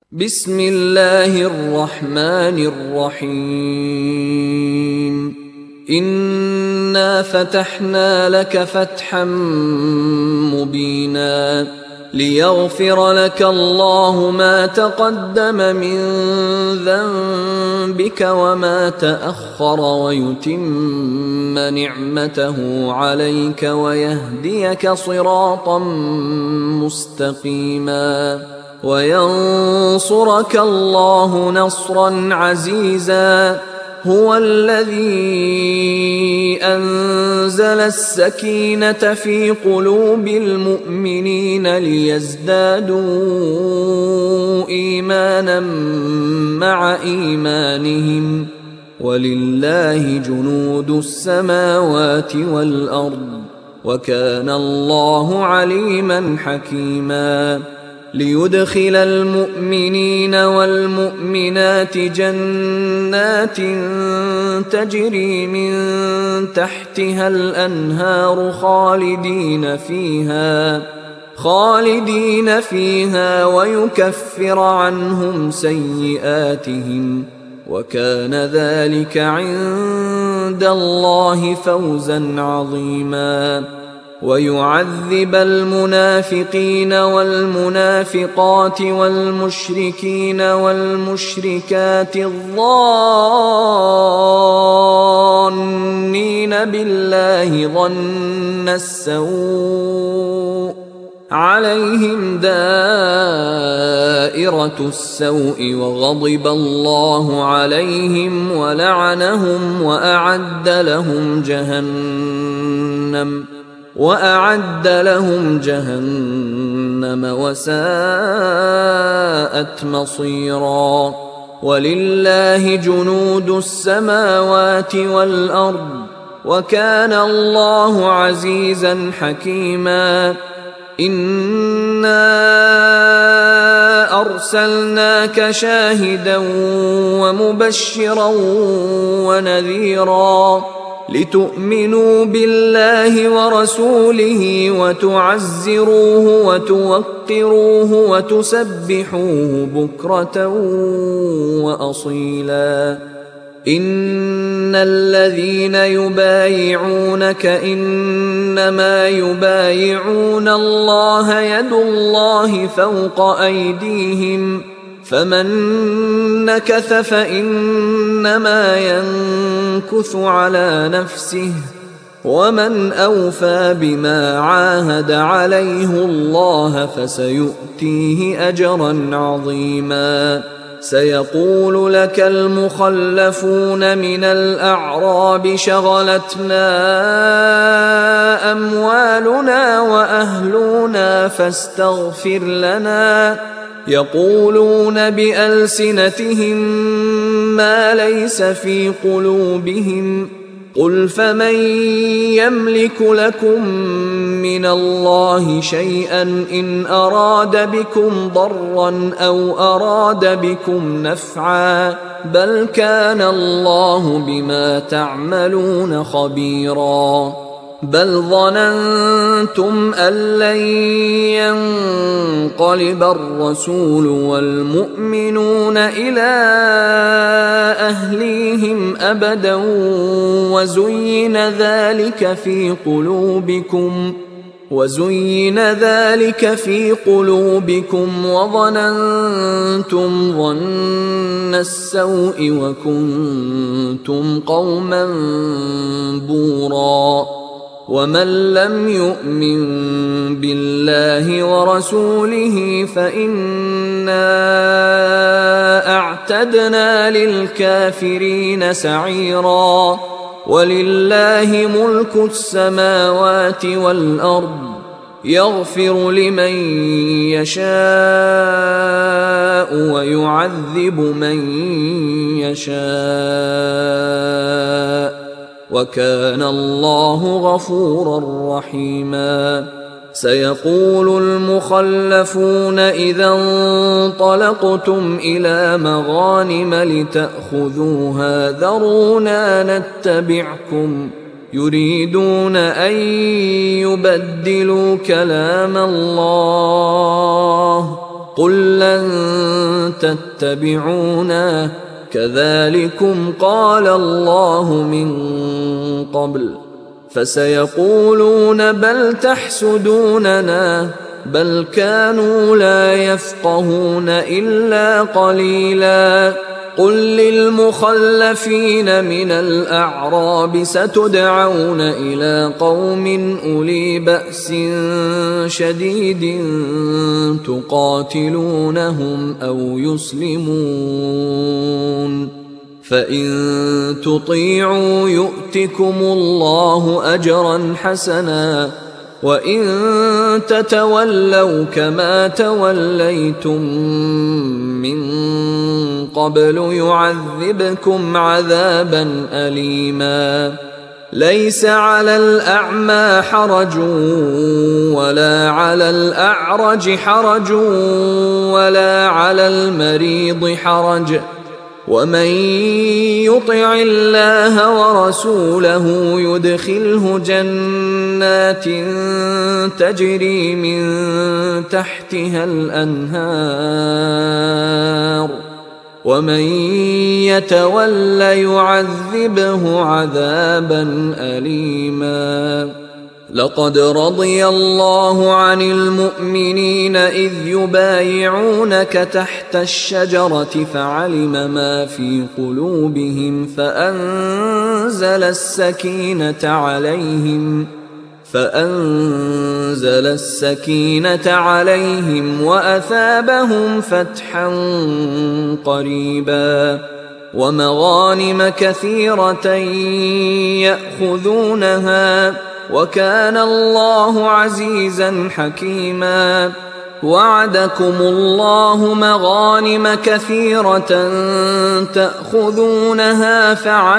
بسم الله الرحمن الرحيم. إنا فتحنا لك فتحا مبينا ليغفر لك الله ما تقدم من ذنبك وما تأخر ويتم نعمته عليك ويهديك صراطا مستقيما وينصرك الله نصرا عزيزا. هو الذي أنزل السكينة في قلوب المؤمنين ليزدادوا إيمانا مع إيمانهم ولله جنود السماوات والأرض وكان الله عليما حكيما. ليدخل المؤمنين والمؤمنات جنات تجري من تحتها الأنهار خالدين فيها ويكفر عنهم سيئاتهم وكان ذلك عند الله فوزا عظيما. ويعذب المنافقين والمنافقات والمشركين والمشركات الظانين بالله ظن السوء عليهم دائرة السوء وغضب الله عليهم ولعنهم وأعد لهم جهنم وساءت مصيرا. ولله جنود السماوات والأرض وكان الله عزيزا حكيما. إنا أرسلناك شاهدا ومبشرا ونذيرا لتؤمنوا بالله ورسوله وتعزروه وتوقروه وتسبحوه بكرة وأصيلا. إن الذين يبايعونك إنما يبايعون الله يد الله فوق أيديهم فمن نكث فإنما ينكث على نفسه ومن أوفى بما عاهد عليه الله فسيؤتيه أجرا عظيما. سيقول لك المخلفون من الأعراب شغلتنا أموالنا وأهلنا فاستغفر لنا. يقولون بألسنتهم ما ليس في قلوبهم قل فمن يملك لكم من الله شيئا إن أراد بكم ضرا أو أراد بكم نفعا بل كان الله بما تعملون خبيرا. بل ظننتم أن لن ينقلب الرسول والمؤمنون إلى أهليهم أبدا وزين ذلك في قلوبكم وظننتم ظن السوء وكنتم قوما بورا. ومن لم يؤمن بالله ورسوله فإنا أعتدنا للكافرين سعيرا. ولله ملك السماوات والأرض يغفر لمن يشاء ويعذب من يشاء وكان الله غفورا رحيما. سيقول المخلفون إذا انطلقتم إلى مغانم لتأخذوها ذرونا نتبعكم يريدون أن يبدلوا كلام الله قل لن تتبعونا كذلكم قال الله من قبل فسيقولون بل تحسدوننا بل كانوا لا يفقهون إلا قليلا قل للمخلفين من الأعراب ستدعون إلى قوم أولي بأس شديد تقاتلونهم أو يسلمون فإن تطيعوا يؤتكم الله أجرا حسنا وإن تتولوا كما توليتم من قبل يعذبكم عذابا أليما ليس على الأعمى حرج ولا على الأعرج حرج ولا على المريض حرج ومن يطع الله ورسوله يدخله جنات تجري من تحتها الأنهار ومن يتول يعذبه عذابا أليما لقد رضي الله عن المؤمنين إذ يبايعونك تحت الشجرة فعلم ما في قلوبهم فأنزل السكينة عليهم وأثابهم فتحا قريبا ومغانم كثيرة يأخذونها وكان الله عزيزا حكيما وعدكم الله مغانم كثيرة تأخذونها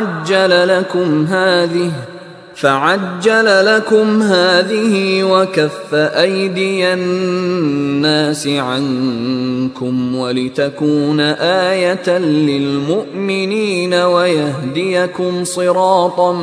فعجل لكم هذه وكف أيدي الناس عنكم ولتكون آية للمؤمنين ويهديكم صراطا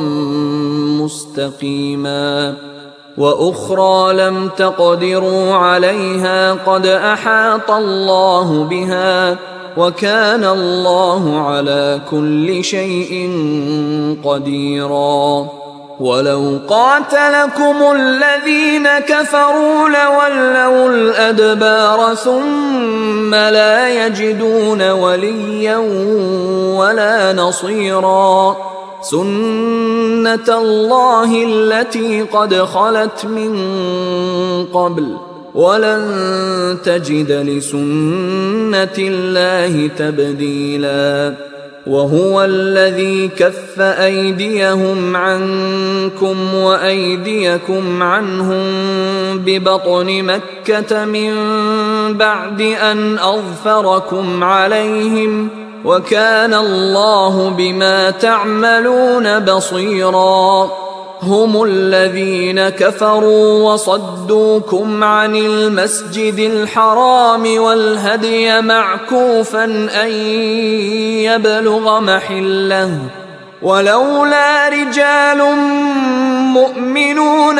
مستقيما وأخرى لم تقدروا عليها قد أحاط الله بها وكان الله على كل شيء قديرا ولو قاتلكم الذين كفروا لولوا الأدبار ثم لا يجدون وليا ولا نصيرا سنة الله التي قد خلت من قبل ولن تجد لسنة الله تبديلا وهو الذي كف أيديهم عنكم وأيديكم عنهم ببطن مكة من بعد أن أظفركم عليهم وكان الله بما تعملون بصيرا هم الذين كفروا وصدوكم عن المسجد الحرام والهدي معكوفا أن يبلغ محله ولولا رجال مؤمنون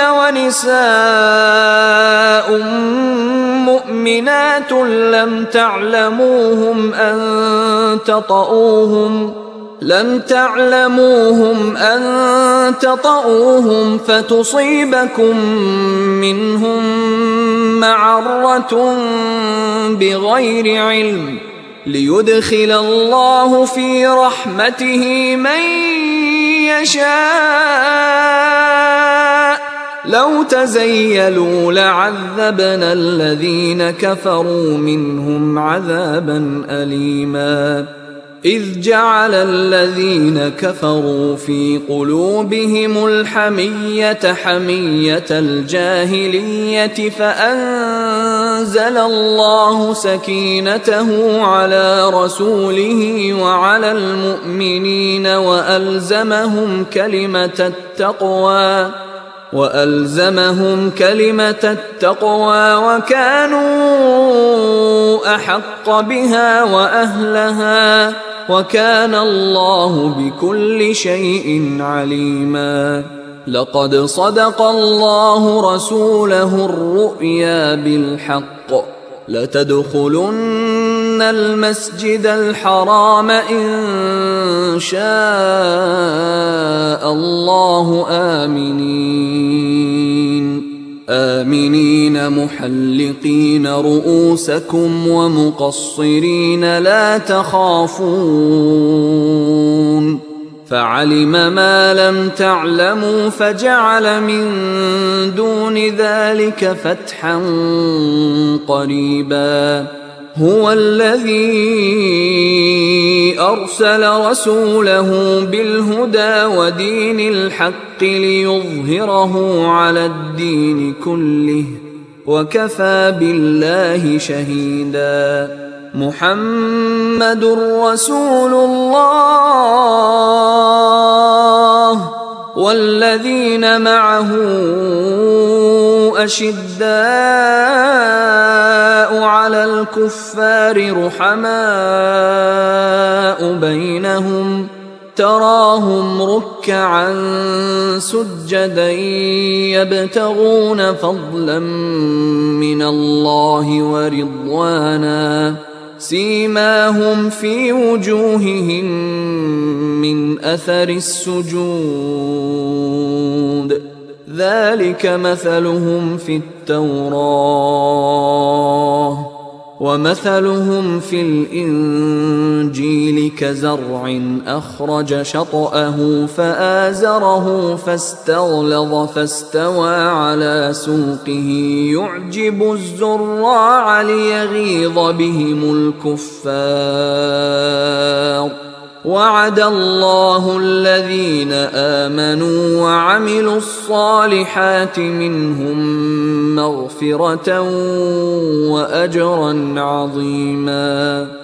ونساء مؤمنات لم تعلموهم أن تطؤوهم فتصيبكم منهم معرة بغير علم ليدخل الله في رحمته من يشاء لو تزيلوا لعذبنا الذين كفروا منهم عذابا أليما إذ جعل الذين كفروا في قلوبهم الحمية حمية الجاهلية فأنزل الله سكينته على رسوله وعلى المؤمنين وألزمهم كلمة التقوى وكانوا أحق بها وأهلها وكان الله بكل شيء عليما لقد صدق الله رسوله الرؤيا بالحق لتدخلن المسجد الحرام إن شاء الله آمنين محلقين رؤوسكم ومقصرين لا تخافون فعلم ما لم تعلموا فجعل من دون ذلك فتحا قريبا هو الذي أرسل رسوله بالهدى ودين الحق ليظهره على الدين كله وكفى بالله شهيدا محمد رسول الله والذين معه أشداء على الكفار رحماء بينهم تراهم ركعا سجدا يبتغون فضلا من الله ورضوانا سيماهم في وجوههم من أثر السجود ذلك مثلهم في التوراة ومثلهم في الإنجيل كزرع أخرج شطأه فآزره فاستغلظ فاستوى على سوقه يعجب الزراع ليغيظ بهم الكفار وعد الله الذين آمنوا وعملوا الصالحات منهم مغفرة وأجرا عظيما